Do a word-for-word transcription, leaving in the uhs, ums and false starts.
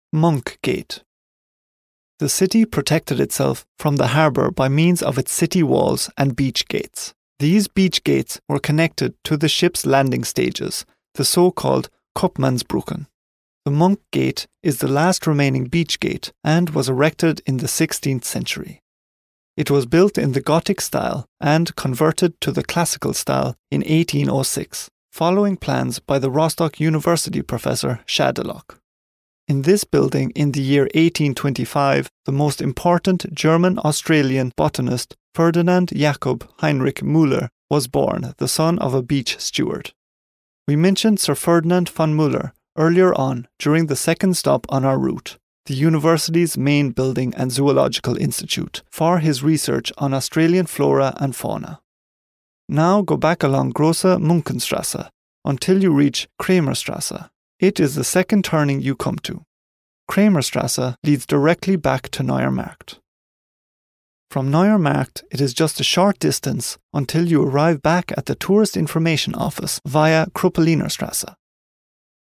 Monk Gate. The city protected itself from the harbour by means of its city walls and beach gates. These beach gates were connected to the ship's landing stages, the so-called Koopmansbrücken. The Monk Gate is the last remaining beach gate and was erected in the sixteenth century. It was built in the Gothic style and converted to the Classical style in eighteen oh six, following plans by the Rostock University professor Schadelock. In this building in the year eighteen twenty-five, the most important German-Australian botanist Ferdinand Jakob Heinrich Müller was born, the son of a beach steward. We mentioned Sir Ferdinand von Müller earlier on during the second stop on our route, the university's main building and zoological institute, for his research on Australian flora and fauna. Now go back along Große Munkenstrasse until you reach Kramerstrasse. It is the second turning you come to. Kramerstrasse leads directly back to Neuer Markt. From Neuer Markt, it is just a short distance until you arrive back at the Tourist Information Office via Krupelinerstrasse.